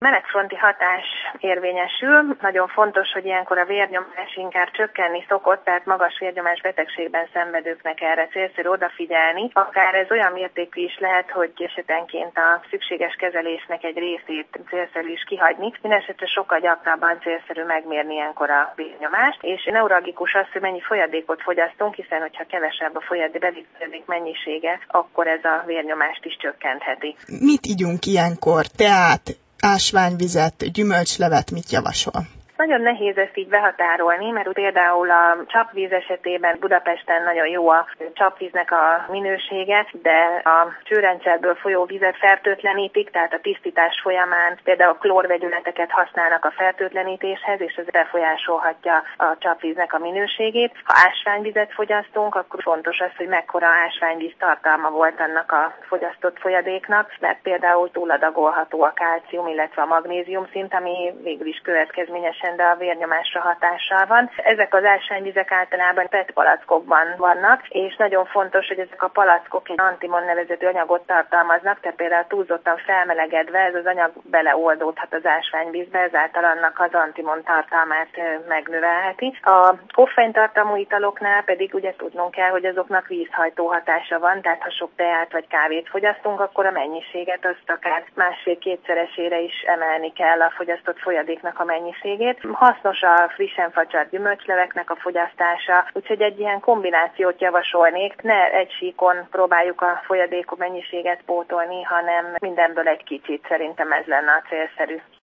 melegfronti hatás érvényesül. Nagyon fontos, hogy ilyenkor a vérnyomás inkább csökkenni szokott, tehát magas vérnyomás betegségben szenvedőknek erre célszerű odafigyelni. Akár ez olyan mértékű is lehet, hogy esetenként a szükséges kezelésnek egy részét célszerű is kihagyni. Mindenesetre sokkal gyakrabban célszerű megmérni ilyenkor a vérnyomást, és neuralgikus az, hogy mennyi folyadékot fogyasztunk, hiszen hogyha kevesebb a folyadék mennyisége, akkor ez a vérnyomást is csökkentheti. Mit igyunk ilyenkor? Teát, ásványvizet, gyümölcslevet, mit javasol? Nagyon nehéz ezt így behatárolni, mert például a csapvíz esetében Budapesten nagyon jó a csapvíznek a minősége, de a csőrendszerből folyó vizet fertőtlenítik, tehát a tisztítás folyamán például klórvegyületeket használnak a fertőtlenítéshez, és ez befolyásolhatja a csapvíznek a minőségét. Ha ásványvizet fogyasztunk, akkor fontos az, hogy mekkora ásványvíz tartalma volt annak a fogyasztott folyadéknak, mert például túladagolható a kálcium, illetve a magnézium szint, ami végül is következményesen de a vérnyomásra hatással van. Ezek az ásványvizek általában PET palackokban vannak, és nagyon fontos, hogy ezek a palackok egy antimon nevezetű anyagot tartalmaznak, tehát például túlzottan felmelegedve ez az anyag beleoldódhat az ásványvízbe, ezáltal annak az antimon tartalmát megnövelheti. A koffeintartalmú italoknál pedig ugye tudnunk kell, hogy azoknak vízhajtó hatása van, tehát ha sok teát vagy kávét fogyasztunk, akkor a mennyiséget azt akár másfél-kétszeresére is emelni kell a fogyasztott folyadéknak a mennyiségét. Hasznos a frissen facsart gyümölcsleveknek a fogyasztása, úgyhogy egy ilyen kombinációt javasolnék. Ne egy síkon próbáljuk a folyadékok mennyiséget pótolni, hanem mindenből egy kicsit, szerintem ez lenne a célszerű.